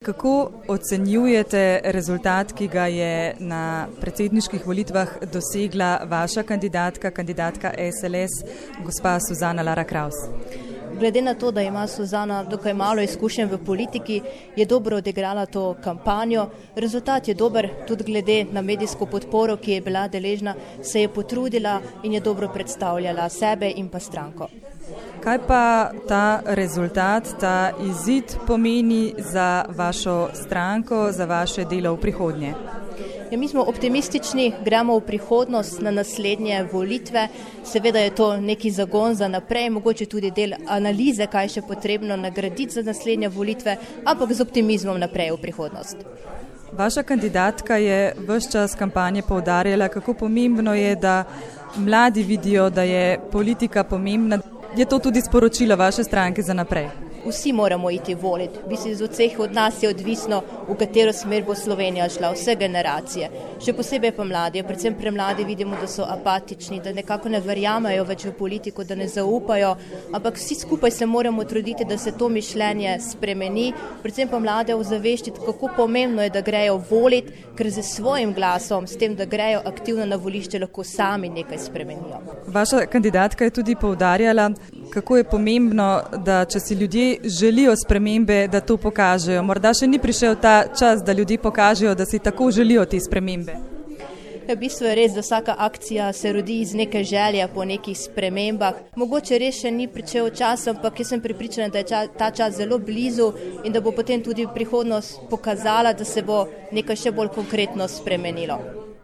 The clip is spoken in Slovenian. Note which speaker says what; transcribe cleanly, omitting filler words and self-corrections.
Speaker 1: Kako ocenjujete rezultat, ki ga je na predsedniških volitvah dosegla vaša kandidatka SLS, gospa Suzana Lara Kraus?
Speaker 2: Glede na to, da ima Suzana dokaj malo izkušenj v politiki, je dobro odigrala to kampanjo. Rezultat je dober, tudi glede na medijsko podporo, ki je bila deležna, se je potrudila in je dobro predstavljala sebe in pa stranko.
Speaker 1: Kaj pa ta rezultat, ta izid pomeni za vašo stranko, za vaše delo v prihodnje?
Speaker 2: Ja, mi smo optimistični, gremo v prihodnost na naslednje volitve. Seveda je to neki zagon za naprej, mogoče tudi del analize, kaj je še potrebno nagraditi za naslednje volitve, ampak z optimizmom naprej v prihodnost.
Speaker 1: Vaša kandidatka je ves čas kampanje poudarjala, kako pomembno je, da mladi vidijo, da je politika pomembna. Je to tudi sporočilo vaše stranke za naprej?
Speaker 2: Vsi moramo iti voliti. Od vseh od nas je odvisno, v katero smer bo Slovenija šla, vse generacije. Še posebej pa mladi, predvsem premladi vidimo, da so apatični, da nekako ne verjamejo več v politiko, da ne zaupajo, ampak vsi skupaj se moramo truditi, da se to mišljenje spremeni, predvsem pa mlade ozaveščiti, kako pomembno je, da grejo voliti, ker z svojim glasom, s tem, da grejo aktivno na volišče, lahko sami nekaj spremenijo.
Speaker 1: Vaša kandidatka je tudi poudarjala, kako je pomembno, da če si ljudje želijo spremembe, da to pokažejo. Morda še ni prišel ta čas, da ljudje pokažejo, da si tako želijo te spremembe.
Speaker 2: V bistvu je res, da vsaka akcija se rodi iz neke želje po nekih spremembah. Mogoče res še ni prišel čas, ampak jaz sem prepričana, da je ta čas zelo blizu in da bo potem tudi prihodnost pokazala, da se bo nekaj še bolj konkretno spremenilo.